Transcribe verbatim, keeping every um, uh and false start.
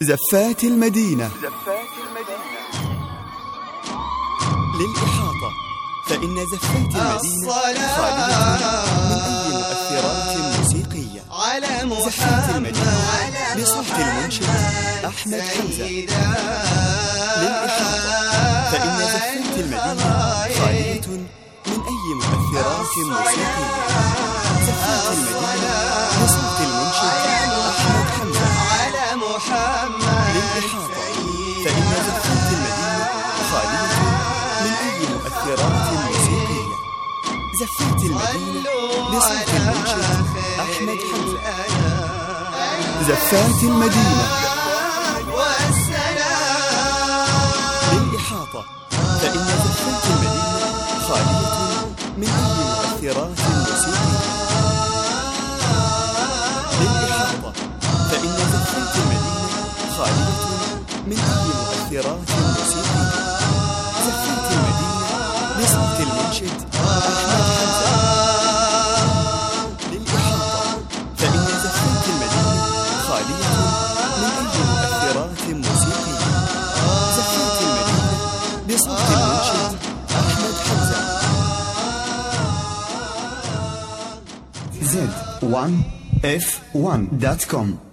زفات المدينة. للإحاطة، فإن زفات المدينة خالية من أي مؤثرات موسيقية. زفات المدينة بصوت المنشد أحمد حمزة. للإحاطة، فإن زفات المدينة خالية من أي مؤثرات موسيقية. زفات المدينة بصوت المنشد أحمد حمزة. للإحاطة، فإن زفات المدينة خالية من أي مؤثرات موسيقية. زفات المدينة بصوت المنشد أحمد حمزة. زفات المدينة. للإحاطة، فإن زفات المدينة خالية من أي مؤثرات موسيقية. للإحاطة، فإن زفات المدينة خالية من أي مؤثرات موسيقية. زفات المدينة بصوت المنشد أحمد حمزة. للإحاطة، فإن زفات المدينة خالية من أي مؤثرات موسيقية. زفات المدينة بصوت المنشد أحمد حمزة. زد ون اف ون دوت كوم